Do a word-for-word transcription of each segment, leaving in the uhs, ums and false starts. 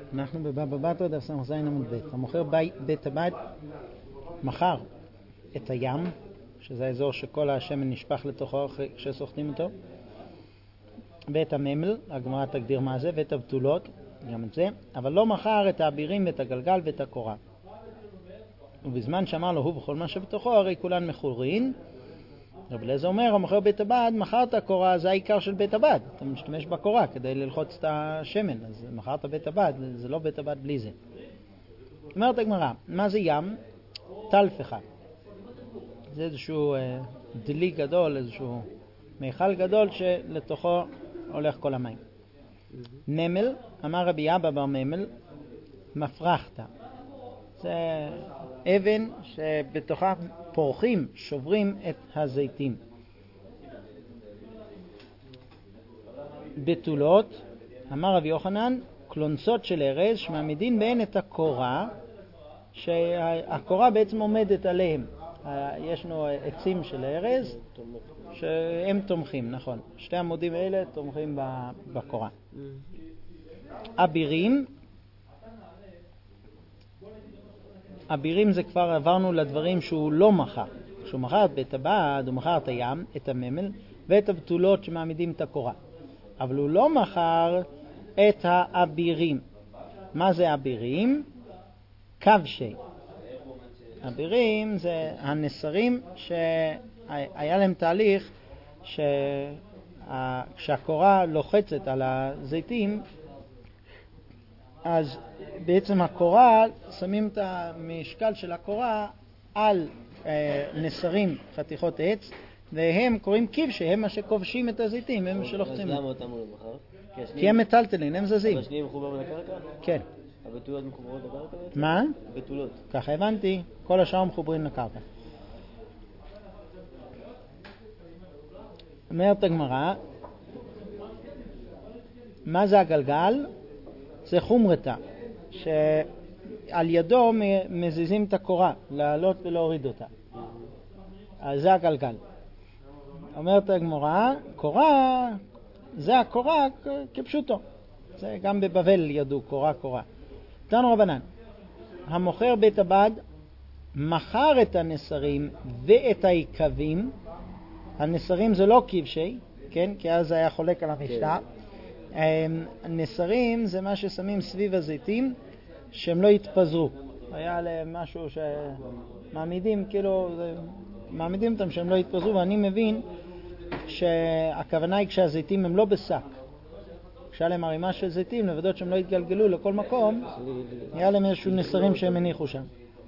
אנחנו בבבא בתרא דף ס"ז עמוד ב'. המוכר בית הבד מכר את הים, שזה האזור שכל השמן נשפך לתוכו כשסוחטים אותו, ואת הממל, הגמרא תגדיר מה זה, ואת הבתולות, גם את זה, אבל לא מכר את האבירים ואת הגלגל ואת הקורה. ובזמן שאמר לו הוא בכל מה שבתוכו, הרי כולן מכורין. רבי אליעזר אומר, המוכר בית הבד מכר את הקורה, זה העיקר של בית הבד. אתה משתמש בקורה כדי ללחוץ את השמן, אז מכרת בית הבד, זה לא בית הבד בלי זה. אומרת הגמרא, מה זה ים? טלפך. זה איזשהו אה, דלי גדול, איזשהו מיכל גדול שלתוכו הולך כל המים. ממל, אמר רבי אבא בר ממל, מפרחת. זה אבן שבתוכה פורחים, שוברים את הזיתים. בתולות, אמר רבי יוחנן, קלונסות של ארז שמעמידים בהן את הקורה, שהקורה בעצם עומדת עליהם. יש לנו עצים של ארז שהם תומכים, נכון. שתי עמודים האלה תומכים בקורה. אבירים, אבירים זה כבר עברנו לדברים שהוא לא מכר. כשהוא מכר את בית הבד, הוא מכר את הים, את הממל ואת הבתולות שמעמידים את הקורה. אבל הוא לא מכר את האבירים. מה זה אבירים? כבשי. אבירים זה הנסרים שהיה להם תהליך שכשהקורה לוחצת על הזיתים, אז בעצם הקורה, שמים את המשקל של הקורה על אה, נסרים, חתיכות עץ, והם קוראים כבשי, הם מה שכובשים את הזיתים, הם שלוחצים. אז למה אותם הוא לא מחר? כי הם מטלטלים, הם זזים. השניים מחוברים לקרקע? כן. הבתולות מחוברות לקרקע? מה? בתולות. ככה הבנתי, כל השאר מחוברים לקרקע. אומרת הגמרא, מה זה הגלגל? זה חומרתה, שעל ידו מזיזים את הקורה, לעלות ולהוריד אותה. אז זה הגלגל. אומרת הגמרא, קורה, זה הקורה כפשוטו. זה גם בבבל ידעו, קורה קורה. תנו רבנן, המוכר בית הבד מכר את הנסרים ואת העיקבים. הנסרים זה לא כבשי, כן? כי אז היה חולק על המשנה. הנסרים זה מה ששמים סביב הזיתים שהם לא יתפזרו. היה להם משהו שמעמידים, כאילו, מעמידים אותם שהם לא יתפזרו, ואני מבין שהכוונה היא כשהזיתים הם לא בשק. כשהיה להם ערימה של זיתים, לוודאות שהם לא יתגלגלו לכל מקום, היה להם איזשהו נסרים שהם הניחו שם.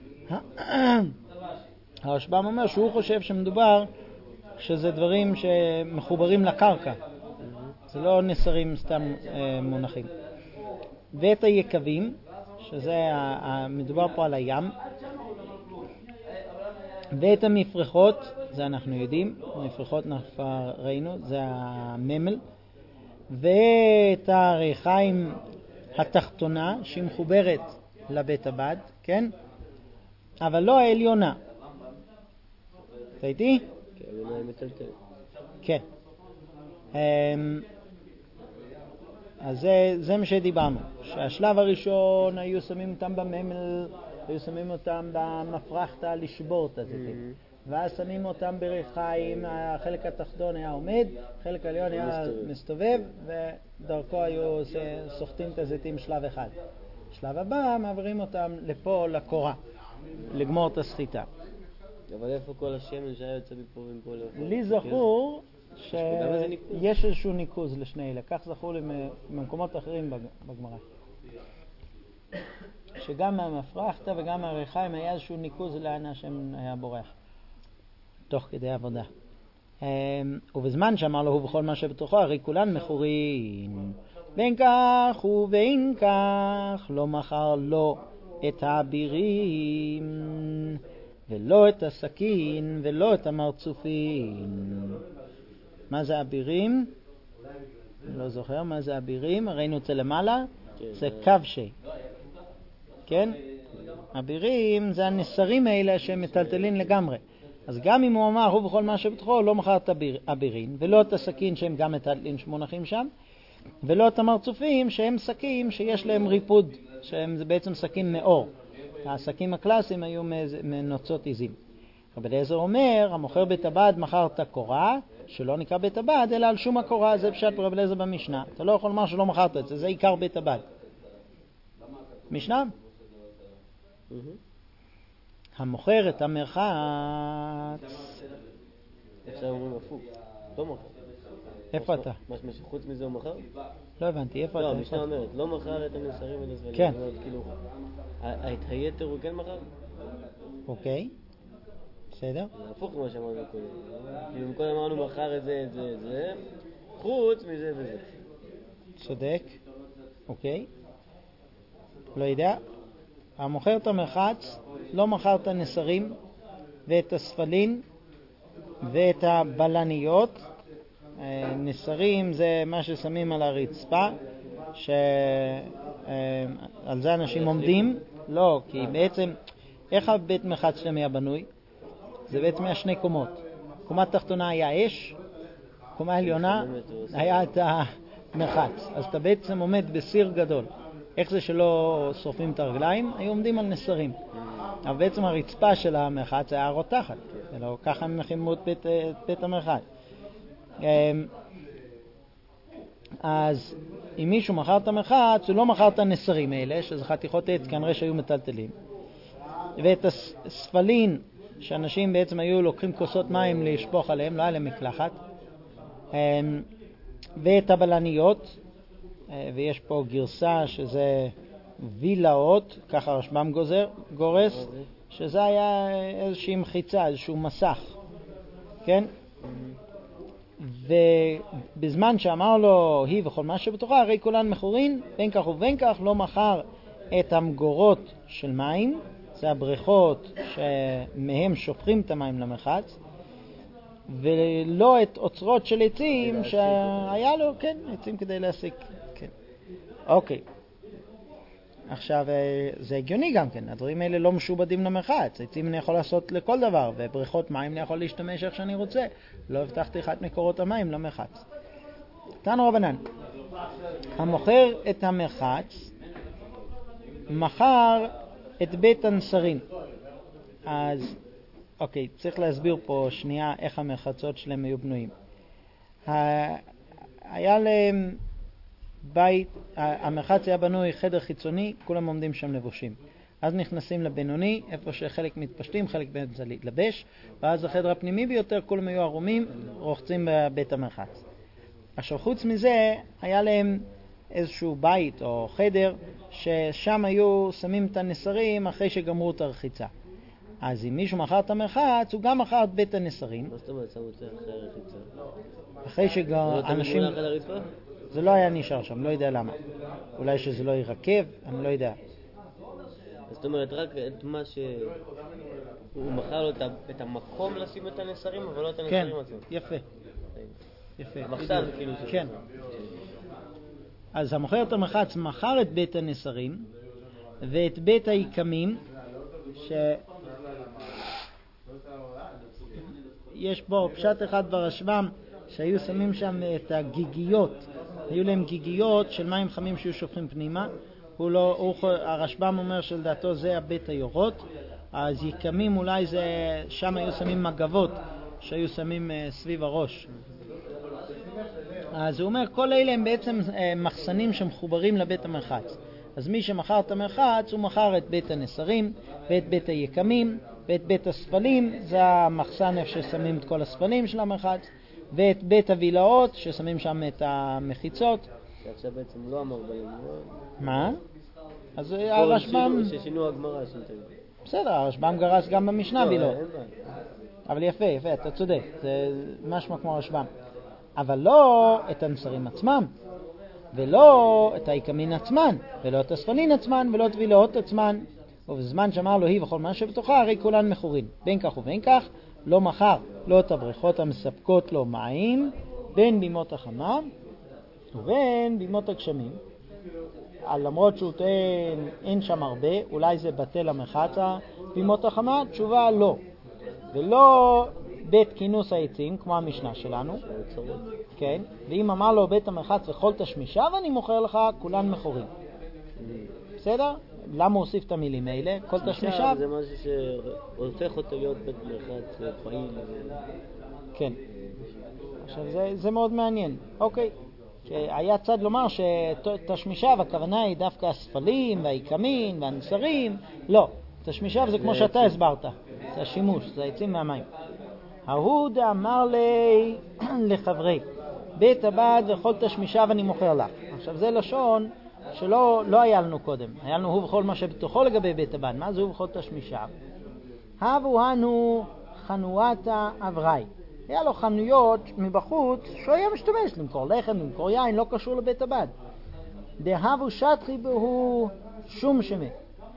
הרשב"ם אומר שהוא חושב שמדובר שזה דברים שמחוברים לקרקע. זה לא נסרים סתם אה, מונחים. ואת היקבים, שזה מדובר פה על הים, ואת המפרחות, זה אנחנו יודעים, המפרחות אנחנו ראינו, זה הממל, ואת הריחיים התחתונה שהיא מחוברת לבית הבד, כן? אבל לא העליונה. אתה איתי? כן, העליונה היא מטלטל. כן. אז זה, זה מה שדיברנו, שהשלב הראשון היו שמים אותם בממל, היו שמים אותם במפרחתה לשבור את הזיתים, ואז שמים אותם בריחיים, החלק התחתון היה עומד, חלק העליון היה מסתובב, ודרכו היו סוחטים את הזיתים שלב אחד. שלב הבא מעבירים אותם לפה לקורה, לגמור את הסחיטה. אבל איפה כל השמן שהיה יוצא מפה ומפה לאיפה? לי זכור שיש איזשהו ניקוז לשני אלה, כך זכור לי ממקומות אחרים בגמרא, שגם מהמפרחתה וגם מהריחיים היה איזשהו ניקוז לאן השם היה בורח תוך כדי עבודה. ובזמן שאמר לו הוא בכל מה שבתוכו, הרי כולן מכורים, בין כך ובין כך לא מכר לו את האבירים ולא את הסכין ולא את המרצופין. מה זה אבירים? אני לא זוכר מה זה אבירים, ראינו את זה למעלה, זה כבשי, כן? אבירים זה הנסרים האלה שהם מטלטלים לגמרי. אז גם אם הוא אמר הוא בכל מה שבתוכו, לא מכר את אבירים ולא את הסכין שהם גם מטלטלים שמונחים שם, ולא את המרצופים שהם שקים שיש להם ריפוד, שהם בעצם שקים מאור. השקים הקלאסיים היו מנוצות עיזים. רבי אליעזר אומר, המוכר בית הבד מכר את הקורה, שלא נקרא בית הבד, אלא על שום הקורה, זה פשט רבי אליעזר במשנה. אתה לא יכול לומר שלא מכרת את זה, זה עיקר בית הבד. משנה? המוכר את המרחץ. עכשיו אומרים הפוך, לא מכר. איפה אתה? מה שחוץ מזה הוא מכר? לא הבנתי, איפה אתה? לא, המשנה אומרת, לא מכר את המסרים ולסבלים. כן. כאילו, את היתר הוא כן מכר? אוקיי, בסדר. זה הפוך ממה שאמרנו קודם. כאילו, קודם אמרנו מכר את זה, את זה, את זה, חוץ מזה וזה. צודק, אוקיי. לא יודע. המוכר את המרחץ לא מכר את הנסרים ואת הספלין ואת הבלניות. נסרים זה מה ששמים על הרצפה, שעל זה אנשים עומדים. לא, כי בעצם איך הבית מרחץ שלהם היה בנוי? זה בעצם היה שני קומות. קומה תחתונה היה אש, קומה עליונה היה את המרחץ. אז אתה בעצם עומד בסיר גדול. איך זה שלא שורפים את הרגליים? היו עומדים על נסרים. אבל בעצם הרצפה של המרחץ היה רותחת. אלא ככה הם מכינו את בית, בית המרחץ. אז אם מישהו מכר את המרחץ, הוא לא מכר את הנסרים האלה, שזה חתיכות עץ, כנראה שהיו מטלטלים. ואת הספלין, שאנשים בעצם היו לוקחים כוסות מים לשפוך עליהם, לא היה להם מקלחת. ואת הבלניות, ויש פה גרסה שזה וילאות, ככה רשב"ם גוזר, גורס, שזה היה איזושהי מחיצה, איזשהו מסך. כן? ובזמן שאמר לו היא וכל מה שבתוכה, הרי כולן מכורין, בין כך ובין כך לא מכר את המגורות של מים, זה הבריכות שמהם שופכים את המים למרחץ, ולא את אוצרות של עצים שהיה לו, כן, עצים כדי להסיק. כן. אוקיי. עכשיו, זה הגיוני גם כן, הדברים האלה לא משובדים למרחץ, עצים אני יכול לעשות לכל דבר, ובריכות מים אני יכול להשתמש איך שאני רוצה, לא הבטחתי אחד מקורות המים למרחץ. תנו רבנן, המוכר את המרחץ, מכר את בית הנסרים. אז, אוקיי, צריך להסביר פה שנייה איך המרחצות שלהם היו בנויים. היה להם בית, המרחץ היה בנוי חדר חיצוני, כולם עומדים שם לבושים. אז נכנסים לבינוני, איפה שחלק מתפשטים, חלק באמצע להתלבש, ואז החדר הפנימי ביותר, כולם היו ערומים, רוחצים בבית המרחץ. עכשיו חוץ מזה, היה להם איזשהו בית או חדר, ששם היו שמים את הנסרים אחרי שגמרו את הרחיצה. אז אם מישהו מכר את המרחץ, הוא גם מכר את בית הנסרים. מה זאת אומרת, שמו את זה אחרי הרחיצה? אחרי שאנשים... זה לא היה נשאר שם, לא יודע למה. אולי שזה לא ירכב, אני לא יודע. זאת אומרת, רק את מה ש... הוא מכר לו את המקום לשים את הנסרים, אבל לא את הנסרים כן, עצמם. יפה. יפה. המחסן, כאילו. כן. אז המוכר את המרחץ מכר את בית הנסרים, ואת בית העיקמים, ש... יש בו פשט אחד ברשב"ם, שהיו שמים שם את הגיגיות, היו להם גיגיות של מים חמים שהיו שופכים פנימה. הוא לא, הוא, הרשב"ם אומר שלדעתו זה הבית היורות. אז יקמים אולי זה, שם היו שמים מגבות שהיו שמים uh, סביב הראש. אז הוא אומר כל אלה הם בעצם uh, מחסנים שמחוברים לבית המרחץ. אז מי שמכר את המרחץ הוא מכר את בית הנסרים ואת בית היקמים ואת בית הספלים, זה המחסן איפה ששמים את כל הספלים של המרחץ, ואת בית הווילאות ששמים שם את המחיצות. שעכשיו בעצם לא אמר בהם. מה? אז הרשב"ם... ששינו הגמרא שנתיים. בסדר, הרשב"ם גרס גם במשנה וילאות. אבל יפה, יפה, אתה צודק, זה משמע כמו הרשב"ם. אבל לא את הנסרים עצמם, ולא את העיקמין עצמן, ולא את הספלין עצמן, ולא את וילאות עצמן. ובזמן שאמר לו היא וכל מה שבתוכה, הרי כולן מכורין. בין כך ובין כך, לא מכר לא את הבריכות המספקות לו מים, בין בימות החמה ובין בימות הגשמים. למרות שהוא טוען אין שם הרבה, אולי זה בטל המרחץ בימות החמה, תשובה לא. ולא בית כינוס העצים, כמו המשנה שלנו. כן. ואם אמר לו בית המרחץ וכל תשמישיו אני מוכר לך, כולן מכורים. בסדר? למה הוא הוסיף את המילים האלה? כל תשמישיו. זה משהו שהופך אותו להיות בית מרחץ פעיל. כן. עכשיו זה, זה מאוד מעניין. אוקיי. היה צד לומר שתשמישיו הכוונה היא דווקא הספלים והעיקמים והנסרים. לא. תשמישיו זה כמו שאתה הסברת. זה השימוש, זה העצים מהמים. ההוד אמר לי לחברי בית הבד וכל תשמישיו אני מוכר לך. עכשיו זה לשון שלא לא היה לנו קודם. היה לנו הוא וכל מה שבתוכו לגבי בית הבד. מה זה הוא וכל תשמישיו? הבו הנו חנואתה אבראי. היה לו חנויות מבחוץ שהוא היה משתמש למכור לחם, למכור יין, לא קשור לבית הבד. דהבו שטחי בהו שום שמה.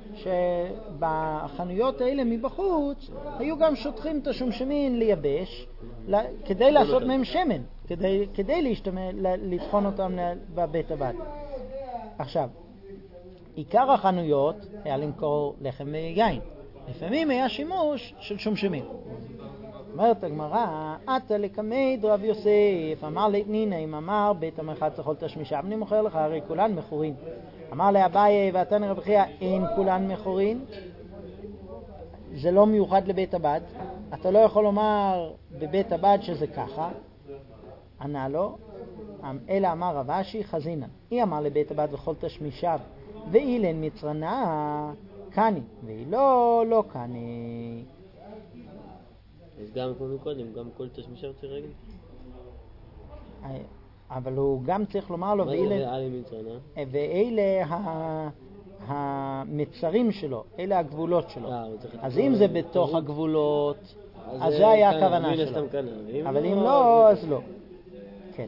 שבחנויות האלה מבחוץ היו גם שוטחים את השומשמין לייבש כדי לעשות מהם שמן, כדי, כדי להשתמש, לטחון אותם בבית הבד. עכשיו, עיקר החנויות היה למכור לחם ויין. לפעמים היה שימוש של שומשמין. אומרת הגמרא, עתה לקמי רב יוסף, אמר להתנינה, אם אמר בית המרחץ וכל תשמישיו אני מוכר לך, הרי כולן מכורין. אמר לאביי ועתני רבי חייא, אין כולן מכורין. זה לא מיוחד לבית הבד. אתה לא יכול לומר בבית הבד שזה ככה. ענה לו, אלא אמר רב אשי חזינן. היא אמר לבית הבד וכל תשמישיו, ואילן מצרנה קני, והיא לא, לא קני. אז גם כמו מקודם, גם כל תשמישיו צריך להגיד? אבל הוא גם צריך לומר לו, ואלה המצרים שלו, אלה הגבולות שלו. אז אם זה בתוך הגבולות, אז זה היה הכוונה שלו. אבל אם לא, אז לא. כן.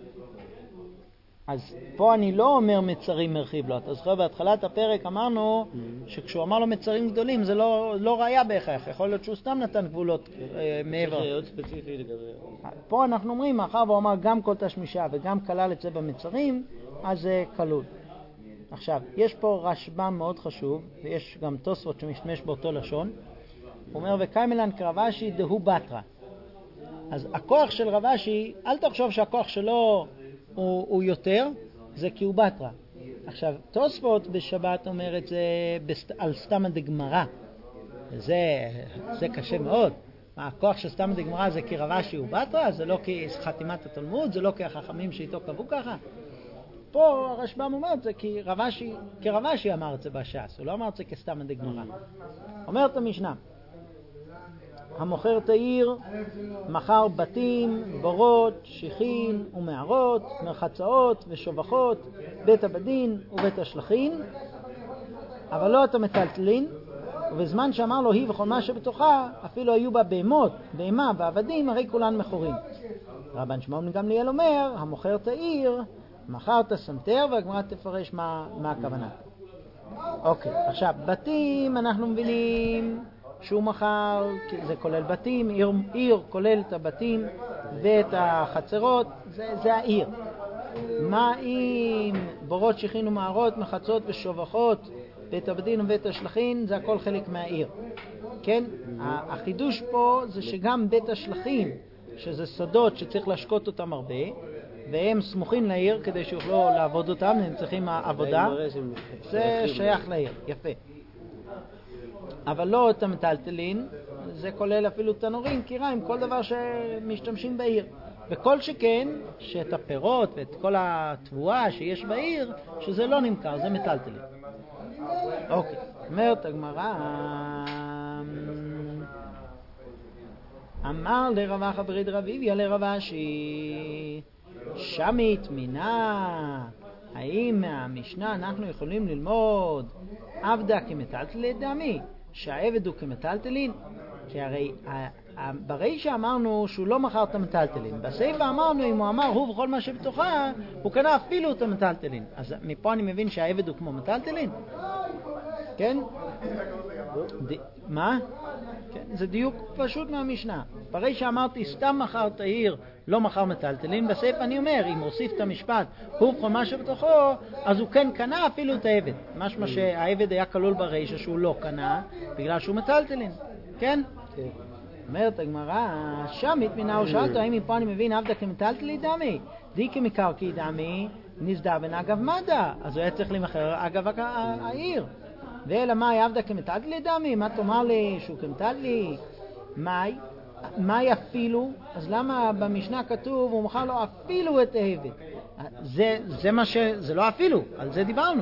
אז פה אני לא אומר מצרים מרחיב לו. אתה זוכר, בהתחלת הפרק אמרנו שכשהוא אמר לו מצרים גדולים, זה לא, לא ראיה בהכרח. יכול להיות שהוא סתם נתן גבולות אה, מעבר. זה עוד ספציפי לגבי... פה אנחנו אומרים, מאחר והוא אמר גם כל תשמישיו וגם כלל את זה במצרים, אז זה כלול. עכשיו, יש פה רשב"ם מאוד חשוב, ויש גם תוספות שמשתמש באותו לשון. הוא אומר, וקיימלן כרב אשי דהו בתרא. אז הכוח של רב אשי, אל תחשוב שהכוח שלו הוא, הוא יותר, זה כי הוא בתרא. עכשיו, תוספות בשבת אומר את זה בסת, על סתמא דגמרא. זה, זה קשה מאוד. הכוח של סתמא דגמרא זה כי רב אשי הוא בתרא, זה לא כי חתימת התלמוד, זה לא כי החכמים שאיתו קבעו ככה. פה הרשב"ם אומר את זה כי רב אשי, כי רב אשי אמר את זה בש"ס, הוא לא אמר את זה כסתמא דגמרא. אומרת המשנה, המוכר תאיר מכר בתים, בורות, שיחין ומערות, מרחצאות ושובחות, בית הבדין ובית השלחין, אבל לא את המטלטלין, ובזמן שאמר לו היא וכל מה שבתוכה, אפילו היו בה בהמות, בהמה ועבדים, הרי כולן מכורים. רבן שמעון גמליאל אומר, המוכר תאיר מכר את הסנטר, והגמרא תפרש מה, מה הכוונה. אוקיי, עכשיו, בתים אנחנו מבינים שהוא מכר, זה כולל בתים, עיר, עיר כולל את הבתים ואת החצרות, זה, זה העיר. מה אם בורות, שיחין ומערות, מחצות ושובחות, בית הבדין ובית השלחין, זה הכל חלק מהעיר. כן? החידוש פה זה שגם בית השלחין, שזה שדות שצריך להשקות אותם הרבה, והם סמוכים לעיר כדי שיוכלו לעבוד אותם, הם צריכים עבודה, זה שייך לעיר, יפה. אבל לא את המטלטלין, זה כולל אפילו תנורים, קיריים, כל דבר שמשתמשים בעיר. וכל שכן, שאת הפירות ואת כל התבואה שיש בעיר, שזה לא נמכר, זה מטלטלין. אוקיי, אומרת הגמרא, אמר לרב אחא ברי דרביביה לרב אשי, שמית מינה, האם מהמשנה אנחנו יכולים ללמוד עבדה כמטלטלין דמי, שהעבד הוא כמטלטלין? כי הרי ברישא אמרנו שהוא לא מכר את המטלטלין, בסיפא אמרנו אם הוא אמר הוא וכל מה שבתוכה, הוא קנה אפילו את המטלטלין. אז מפה אני מבין שהעבד הוא כמו מטלטלין? כן? ד... מה? כן, זה דיוק פשוט מהמשנה. ברישא אמרתי סתם מכר תאיר, לא מכר מטלטלין, בסיפא אני אומר אם הוסיף את המשפט הוא וכל מה שבתוכו, אז הוא כן קנה אפילו את העבד. משמע שהעבד היה כלול ברישא שהוא לא קנה בגלל שהוא מטלטלין. כן? כן. אומרת הגמרא, שמית מינה ושאלתו, האם מפה אני מבין עבדה כמטלטלי דמי? די כמקרקעי דמי, נזדבן אגב מדע. אז הוא היה צריך למחר אגב העיר. ואלא מאי עבדה כמטלטלי דמי? מה תאמר לי שהוא כמטלטלי? מאי? מאי אפילו? אז למה במשנה כתוב, הוא מכר לו אפילו את העבד? זה, זה מה ש... זה לא אפילו, על זה דיברנו.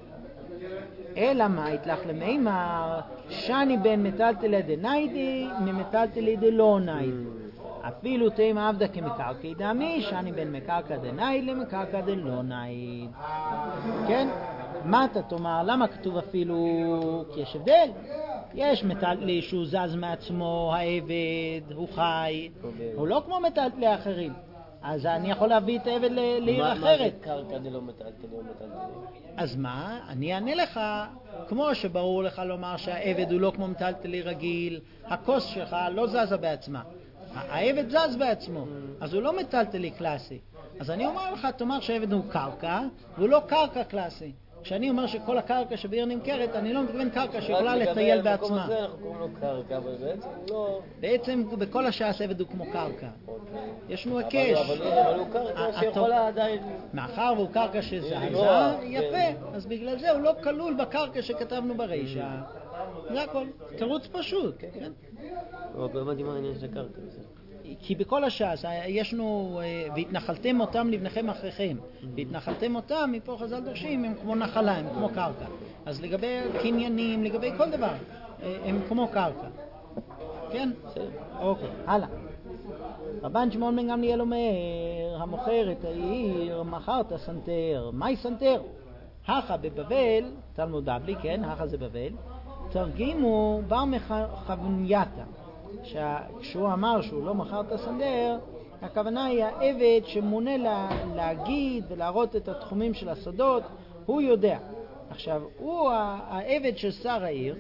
אלא מה יתלך למימר, שאני בין מטלטלי דניידי, ממטלטלי דלא ניידי. אפילו תאים עבדה כמקרקעי דמי, שאני בין מקרקע דנייד למקרקע דלא נייד. כן? מה אתה תאמר? למה כתוב אפילו? כי יש הבדל. יש מטלטלי שהוא זז מעצמו, העבד, הוא חי, הוא לא כמו מטלטלי אחרים. אז אני יכול להביא את העבד לעיר אחרת. מה זה קרקע דלא מטלטלי או מטלטלי? אז מה? אני אענה לך, כמו שברור לך לומר שהעבד הוא לא כמו מטלטלי רגיל, הכוס שלך לא זזה בעצמה. העבד זז בעצמו, אז הוא לא מטלטלי קלאסי. אז אני אומר לך, תאמר שהעבד הוא קרקע, והוא לא קרקע קלאסי. כשאני אומר שכל הקרקע שבעיר נמכרת, אני לא מתכוון קרקע שיכולה לטייל בעצמה. במקום הזה אנחנו קוראים לו קרקע, אבל בעצם לא... בעצם בכל השעה העבד הוא כמו קרקע. יש לנו הקש. אבל הוא קרקע שיכולה עדיין... מאחר והוא קרקע שזזה, יפה. אז בגלל זה הוא לא כלול בקרקע שכתבנו ברישה. זה הכל. תירוץ פשוט. אבל באמת עם העניין של הקרקע. כי בכל השעה יש לנו, והתנחלתם אותם לבניכם אחריכם, והתנחלתם אותם, מפה חז"ל דורשים, הם כמו נחלה, הם כמו קרקע. אז לגבי קניינים, לגבי כל דבר, הם כמו קרקע. כן? אוקיי, הלאה. רבן שמעון בן גמליאל אומר, המוכר את העיר, מכר את הסנטר. מהי סנטר? הכה בבבל, תלמוד בבלי, כן, הכה זה בבל, תרגימו בר מכוונייתה. כשהוא אמר שהוא לא מכר את הסנדר, הכוונה היא העבד שמונה לה, להגיד ולהראות את התחומים של השדות, הוא יודע. עכשיו, הוא העבד של שר העיר,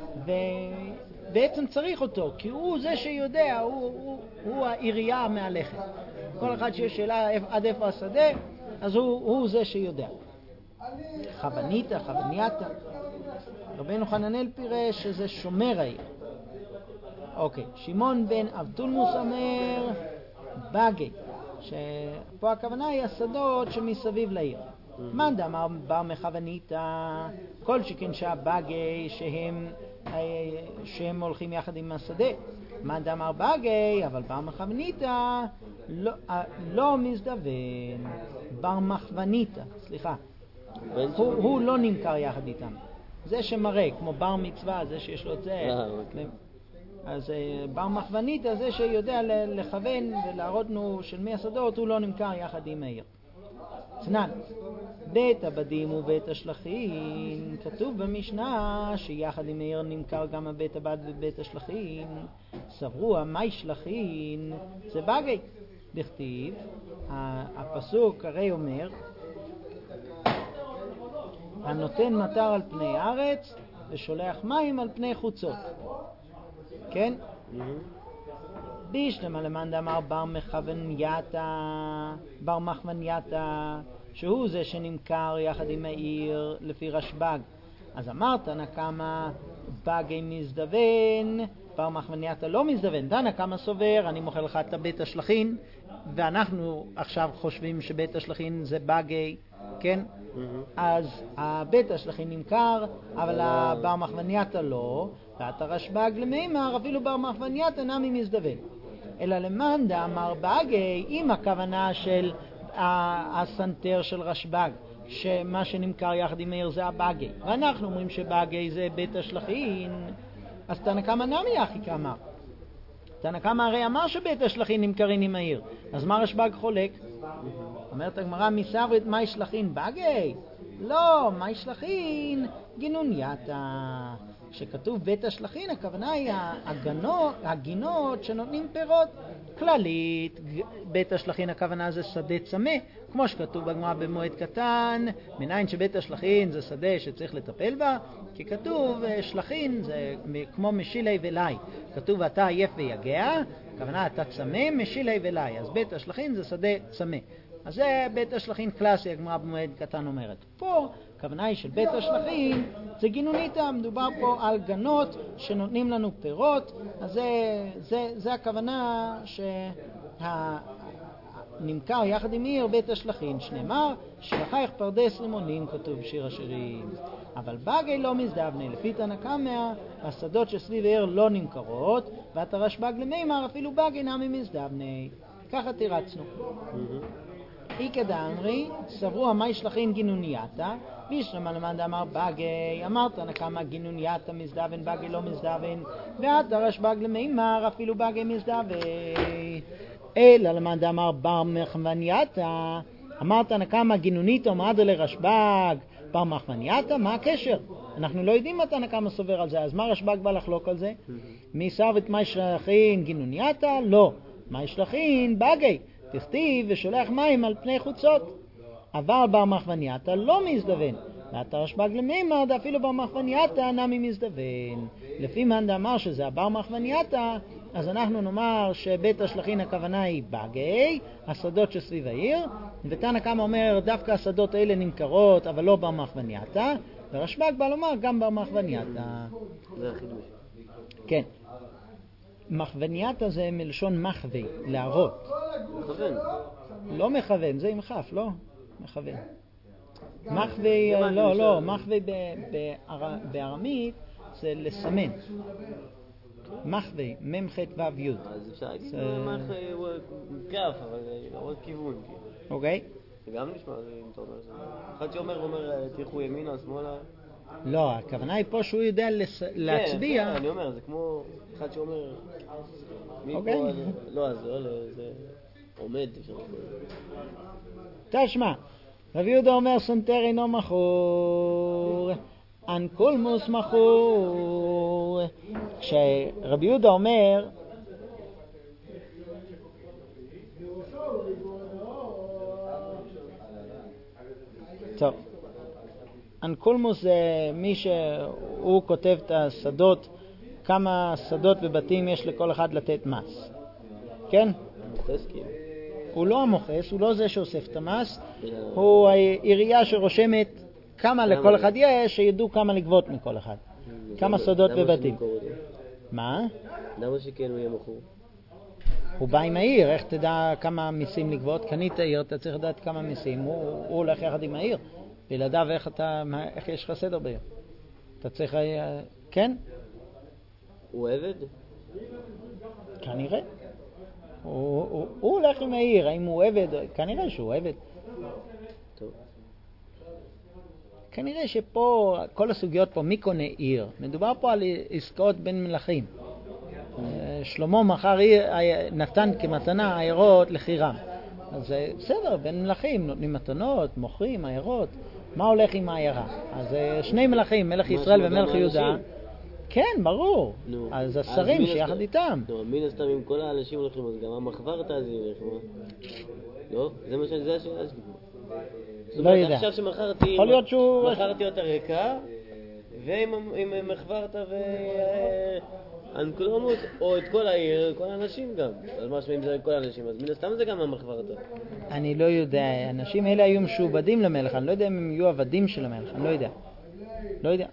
ובעצם צריך אותו, כי הוא זה שיודע, הוא, הוא, הוא העירייה המהלכת. כל אחד שיש שאלה עד איפה השדה, אז הוא, הוא זה שיודע. חווניתה, חוונייתה. רבנו חננאל פירש שזה שומר העיר. אוקיי, שמעון בן אבטולמוס אומר בגי, שפה הכוונה היא השדות שמסביב לעיר. מאן דאמר בר מכווניתא, כל שכן שהבגי שהם, שהם הולכים יחד עם השדה. מאן דאמר בגי, אבל בר מכווניתא לא, לא מזדוון. בר מכווניתא, סליחה, הוא, הוא לא נמכר יחד איתם. זה שמראה, כמו בר מצווה, זה שיש לו את זה. אז בר מכוונית הזה שיודע לכוון ולהראות לנו של מי השדות, הוא לא נמכר יחד עם העיר. צנן, בית הבדים ובית השלחים, כתוב במשנה שיחד עם העיר נמכר גם הבית הבד ובית השלחים. סברו המי שלחין, זה בגי. בכתיב, הפסוק הרי אומר, הנותן מטר על פני הארץ ושולח מים על פני חוצות. כן? בישלמה למאן דאמר בר מכוונייתה, בר מכוונייתה, שהוא זה שנמכר יחד עם העיר לפי רשב"ג. אז אמרת נקמה בגי מזדוון, בר מכוונייתה לא מזדוון. דנה כמה סובר, אני מוכר לך את בית השלחין, ואנחנו עכשיו חושבים שבית השלחין זה בגי, כן? אז הבית השלחין נמכר, אבל הבר מכוונייתה לא, ואתה רשב"ג למימר, אפילו בר מכוונייתה נמי מזדוון. אלא למאן דאמר בגי, עם הכוונה של הסנטר של רשב"ג, שמה שנמכר יחד עם העיר זה הבגי, ואנחנו אומרים שבגי זה בית השלחין, אז תנא קמא נמי אחי כאמר. תנא קמא הרי אמר שבית השלחין נמכרים עם העיר, אז מה רשב"ג חולק? אומרת הגמרא, מסברת מה שלחין בגי? לא, מה שלחין גינונייתה. כשכתוב בית השלחין, הכוונה היא הגנות, הגינות שנותנים פירות. כללית, בית השלחין הכוונה זה שדה צמא, כמו שכתוב בגמרא במועד קטן, מניין שבית השלחין זה שדה שצריך לטפל בה, כי כתוב שלחין זה כמו משילי ולי, כתוב אתה עייף ויגע, הכוונה אתה צמא, משילי ולי, אז בית השלחין זה שדה צמא. אז זה בית השלחין קלאסי, הגמרא במועד קטן אומרת. פה הכוונה היא של בית השלכים, זה גינוניתא, מדובר פה על גנות שנותנים לנו פירות, אז זה, זה, זה הכוונה שנמכר יחד עם עיר בית השלכים, שנאמר, שלחייך פרדס רימונים, כתוב בשיר השירים. אבל בגי לא מזדבנה, לפי תנא קמא, השדות שסביב העיר לא נמכרות, ואת הרשב"ג למימר, אפילו בגי נמי מזדבנה. ככה תירצנו. איקא דאמרי, סברו המי שלחין גינונייתא, וישרמה למד אמר בגי, אמרת נקמה גינונייתא מזדבן, בגי לא מזדבן, ואת הרשב"ג למימר, אפילו בגי מזדבן. אלא למד אמר בר מחמנייתא, אמרת נקמה גינונית עומד לרשב"ג, בר מחמנייתא, מה הקשר? אנחנו לא יודעים מה תנא קמא סובר על זה, אז מה רשב"ג בא לחלוק על זה? מי סבת מי שלחין גינונייתא? לא. מי שלחין בגי, תכתיב ושולח מים על פני חוצות. אבל בר מחמנייתא לא מזדבן, ואת הרשב"ג למימר, אפילו בר מחמנייתא נמי מזדבן. לפי מאן דאמר שזה הבר מחמנייתא, אז אנחנו נאמר שבית השלכין הכוונה היא בגי, השדות שסביב העיר, ותנא קמא אומר דווקא השדות האלה נמכרות אבל לא בר מחמנייתא, ורשב"ג בא לומר גם בר מחמנייתא. זה החידוש. כן. מחמנייתא זה מלשון מחווי, להראות. מכוון. לא מכוון, זה עם חף, לא? מכוון. מחווי, לא, לא, מחווי בארמית זה לסמן. מחווי, ממחת וו יוד. אז אפשר להגיד מחווי הוא גף, אבל עוד כיוון. אוקיי. זה גם נשמע, אם אתה אומר זה. אחד שאומר, אומר, תלכו ימינה, שמאלה. לא, הכוונה היא פה שהוא יודע להצביע. כן, כן, אני אומר, זה כמו אחד שאומר, אוקיי. לא, אז זה עומד. תשמע, רבי יהודה אומר סנטר אינו מכור, אנקולמוס מכור. כשרבי יהודה אומר טוב, אנקולמוס זה מי שהוא כותב את השדות, כמה שדות ובתים יש לכל אחד לתת מס, כן? המוכס כאילו. הוא לא המוכס, הוא לא זה שאוסף את המס, הוא העירייה שרושמת כמה לכל אחד יש, שידעו כמה לגבות מכל אחד, כמה שדות ובתים. מה? למה שכן הוא יהיה מכור? הוא בא עם העיר, איך תדע כמה מיסים לגבות? קנית העיר, אתה צריך לדעת כמה מיסים, הוא, הוא הולך יחד עם העיר, בלעדיו איך, אתה, איך יש לך סדר בעיר. אתה צריך, כן? הוא עבד? כנראה. הוא, הוא, הוא הולך עם העיר, האם הוא עבד? כנראה שהוא עבד. טוב. כנראה שפה, כל הסוגיות פה, מי קונה עיר? מדובר פה על עסקאות בין מלכים. שלמה מחר נתן כמתנה עיירות לחירם. אז בסדר, בין מלכים נותנים מתנות, מוכרים עיירות. מה הולך עם העיירה? אז שני מלכים, מלך ישראל ומלך יהודה. כן, ברור. אז השרים שיחד איתם. נו, מן הסתם אם כל האנשים הולכים, אז גם המחברת הזה ילך, מה? לא? זה מה שאני, זה השאלה שלי. לא יודע. עכשיו שמחרתי, יכול להיות שהוא... מחרתי אותה ריקה, ועם מחברת ו... אנקולומוס, או את כל העיר, כל האנשים גם. אז מה שמים זה כל האנשים, אז מן הסתם זה גם המחברתו. אני לא יודע, האנשים האלה היו משועבדים למלך, אני לא יודע אם הם יהיו עבדים של המלך, אני לא יודע. לא יודע.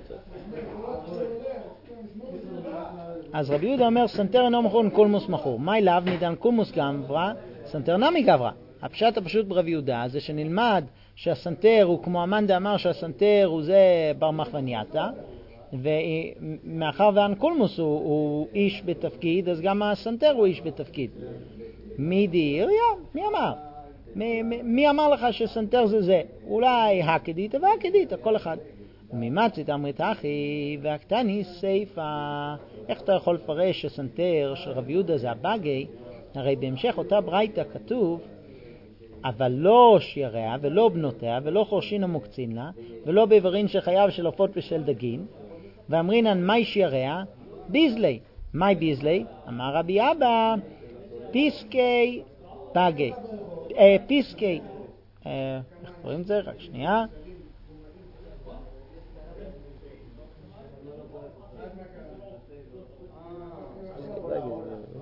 אז רבי יהודה אומר, סנטר אינו מכור אנקולמוס מכור. מה אליו נידן קולמוס גברא, סנטר נמי גברא. הפשט הפשוט ברבי יהודה זה שנלמד שהסנטר הוא כמו המאן דאמר שהסנטר הוא זה בר מחמנייתא, ומאחר ואנקולמוס הוא, הוא איש בתפקיד, אז גם הסנטר הוא איש בתפקיד. מי דיר? יא, מי אמר? מי, מי, מי אמר לך שסנטר זה זה? אולי הקדיתא והקדיתא, כל אחד. ומימצית אמרית אחי והקטני סייפה. איך אתה יכול לפרש שסנטר של רבי יהודה זה הבגי? הרי בהמשך אותה ברייתא כתוב, אבל לא שיריה ולא בנותיה ולא חורשין המוקצין לה ולא באיברין של חייו של עופות ושל דגים, ואמרינן מי שיריה? ביזלי. מי ביזלי? אמר רבי אבא פיסקי בגי. אה, פיסקי אה, איך קוראים את זה? רק שנייה.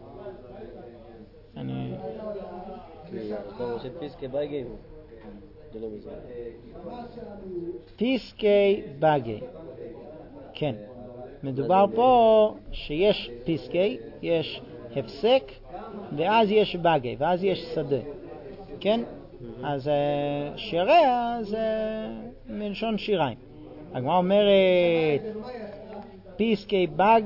אני... כמו שפיסקי בגי. פיסקי בגי. כן. מדובר פה שיש פיסקי, יש הפסק, ואז יש בגי, ואז יש שדה. כן? אז שיריה זה מלשון שיריים. הגמרא אומרת, פיסקי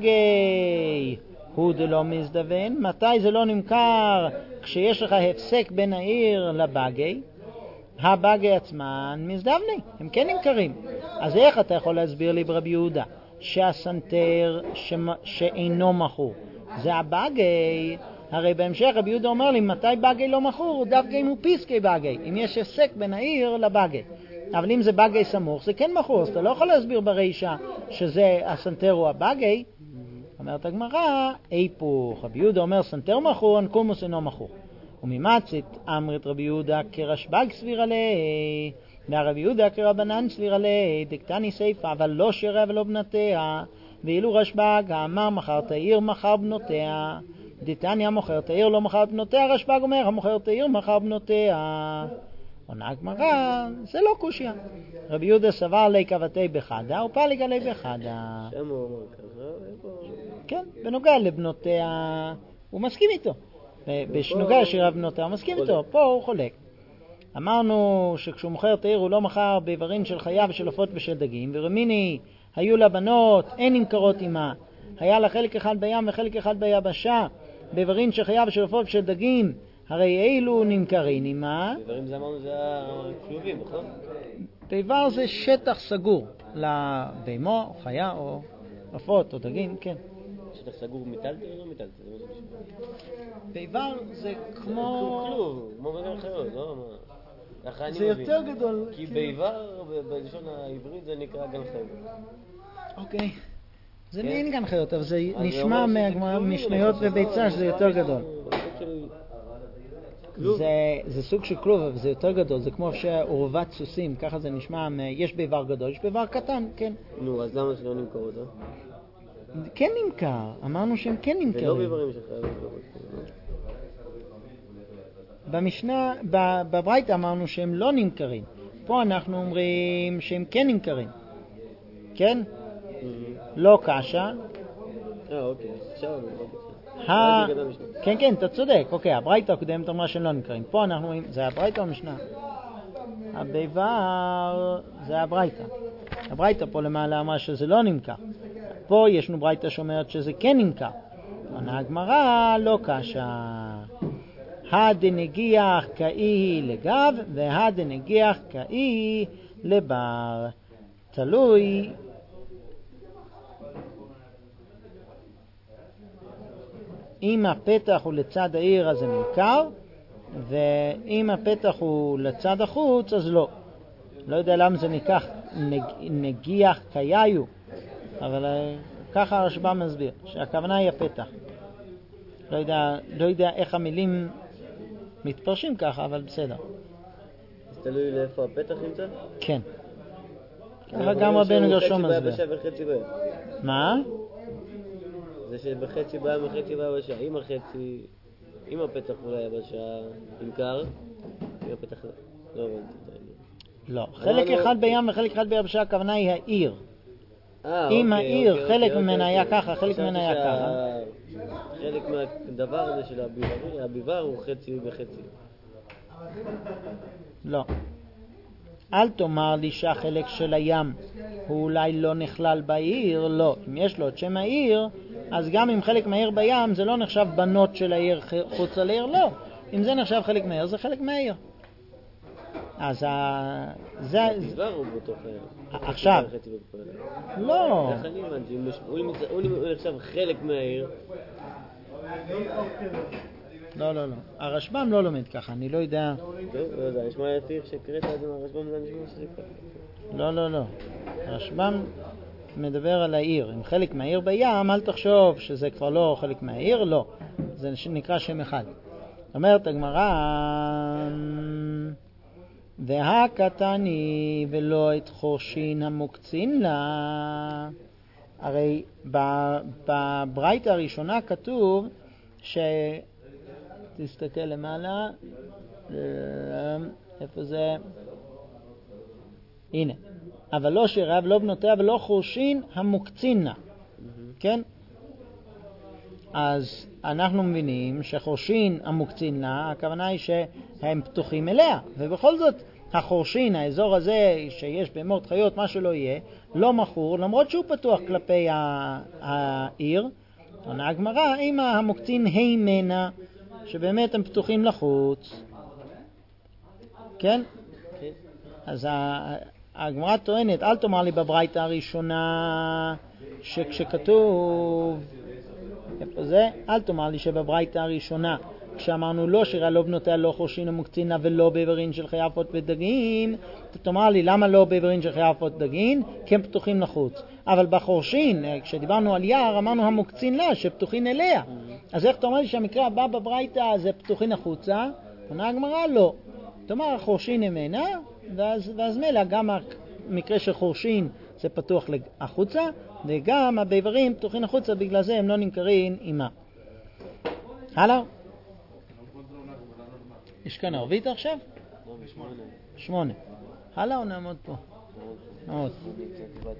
בגי הוא דלא מזדוון. מתי זה לא נמכר? כשיש לך הפסק בין העיר לבגי, הבגי עצמן מזדווני, הם כן נמכרים. אז איך אתה יכול להסביר לי ברבי יהודה שהסנטר שאינו מכור זה הבגי? הרי בהמשך רבי יהודה אומר לי, מתי בגי לא מכור? דווקא אם הוא פיסקי בגי, אם יש הפסק בין העיר לבגי. אבל אם זה בגי סמוך זה כן מכור, אז אתה לא יכול להסביר ברישה שזה הסנטר הוא הבגי. אומרת הגמרא, היפוך, רבי יהודה אומר סנטר מכור, אנקומוס אינו מכור. וממצית אמרת רבי יהודה כרשב"ג סביר עלי, והרבי יהודה כרבנן סביר עלי, דקתני סייפה, אבל לא שיריה ולא בנותיה. ואילו רשב"ג אמר מכר תאיר מכר בנותיה, דתניא מוכר תאיר לא מכר בנותיה, רשב"ג אומר המוכר תאיר מכר בנותיה. עונה הגמרא, זה לא קושיה. רבי יהודה סבר לי כבתי בחדה ופליג עלי בחדה. שם הוא אומר ככה. כן, בנוגע לבנותיה הוא מסכים איתו. בשנוגע לשירה בנותיה הוא מסכים איתו, פה הוא חולק. אמרנו שכשהוא מוכר תאיר הוא לא מכר באיברים של חיה ושל עופות ושל דגים, ורמיני היו לה בנות, אין נמכרות עמה. היה לה חלק אחד בים וחלק אחד ביבשה, באיברים של חיה ושל עופות ושל דגים, הרי אילו נמכרים עמה. באיברים זה אמרנו זה הכלובים, נכון? באיבר זה שטח סגור לבימו, חיה או עופות או דגים, כן. שטח סגור מטלטל או לא מטלטל? באיבר זה כמו... כלוב, כמו בגן חיות, לא? זה יותר גדול. כי באיבר, בלשון העברית זה נקרא גן חיות. אוקיי. זה נין גן חיות, אבל זה נשמע מהמשניות וביצה שזה יותר גדול. זה סוג של כלוב, אבל זה יותר גדול. זה כמו שעורבת סוסים, ככה זה נשמע. יש באיבר גדול, יש באיבר קטן, כן. נו, אז למה שלא נמכר אותו? כן נמכר, אמרנו שהם כן נמכרים. ולא באיברים שלך, במשנה, בברייתא אמרנו שהם לא נמכרים. פה אנחנו אומרים שהם כן נמכרים. כן? לא קשה. אה, אוקיי. עכשיו כן, כן, אתה צודק. אוקיי, הברייתא הקודמת אמרה שהם לא נמכרים. פה אנחנו אומרים, זה הברייתא או המשנה? הבאיבר זה הברייתא. הברייתא פה למעלה אמרה שזה לא נמכר. פה ישנו ברייתא שאומרת שזה כן נמכר. עונה הגמרא לא קשה. הדנגיח כאי לגב והדנגיח כאי לבר. תלוי אם הפתח הוא לצד העיר אז זה נמכר, ואם הפתח הוא לצד החוץ אז לא. לא יודע למה זה ניקח נג, נגיח קייו, אבל ככה הרשב"א מסביר שהכוונה היא הפתח. לא יודע, לא יודע איך המילים מתפרשים ככה, אבל בסדר. אז תלוי לאיפה הפתח נמצא? כן. ככה גם רבנו גרשום מסביר. חצי ביבשה וחצי בים. מה? זה שבחצי בים וחצי ביבשה. אם החצי, אם הפתח הוא ליבשה נמכר, אם הפתח לא הבנתי. לא, חלק אחד בים וחלק אחד ביבשה, הכוונה היא העיר. אם העיר, חלק ממנה היה ככה, חלק ממנה היה ככה. חלק מהדבר הזה של הביבר, הביבר הוא חצי וחצי. לא. אל תאמר לי שהחלק של הים הוא אולי לא נכלל בעיר, לא. אם יש לו את שם העיר, אז גם אם חלק מהעיר בים, זה לא נחשב בנות של העיר חוץ על העיר, לא. אם זה נחשב חלק מהעיר, זה חלק מהעיר. אז זה... הביבר הוא בתוך העיר. עכשיו. לא. איך אני הבנתי? הוא נחשב חלק מהעיר. לא, לא, לא. הרשב"ם לא לומד ככה, אני לא יודע. לא יודע, יש מה יפיך שקראת את זה מהרשב"ם, זה נשמע שזה ככה. לא, לא, לא. הרשב"ם מדבר על העיר. אם חלק מהעיר בים, אל תחשוב שזה כבר לא חלק מהעיר, לא. זה נקרא שם אחד. אומרת הגמרא, והקטני ולא את חורשין המוקצין לה. הרי בברייתא הראשונה כתוב ש... תסתכל למעלה, איפה זה? הנה. אבל לא שיריו, לא בנותיה ולא חורשין המוקצינה. כן? אז אנחנו מבינים שחורשין המוקצין לה, הכוונה היא שהם פתוחים אליה. ובכל זאת, החורשין, האזור הזה שיש בהמות חיות, מה שלא יהיה, לא מכור, למרות שהוא פתוח כלפי העיר. עונה הגמרא, אם המוקצין הימנה, שבאמת הם פתוחים לחוץ. כן? כן. אז הגמרא טוענת, אל תאמר לי בברייתא הראשונה, שכשכתוב, איפה זה? אל תאמר לי שבברייתא הראשונה, כשאמרנו לא שירה לא בנותיה לא חורשין המוקצינה ולא בעברין של חיה עופות ודגין, תאמר לי למה לא בעברין של חיה עופות ודגין? כי הם פתוחים לחוץ. אבל בחורשין, כשדיברנו על יער, אמרנו המוקצין לה, שפתוחין אליה. אז איך תאמר לי שהמקרה הבא בברייתא זה פתוחין החוצה? עונה הגמרא לא. תאמר החורשין ממנה, ואז, ואז מלא גם המקרה של חורשין זה פתוח החוצה, וגם הבעברים פתוחים החוצה, בגלל זה הם לא נמכרים עימה. הלאה. יש כאן ערבית עכשיו? לא, בשמונה. שמונה. הלאה או נעמוד פה? מאוד. מאוד.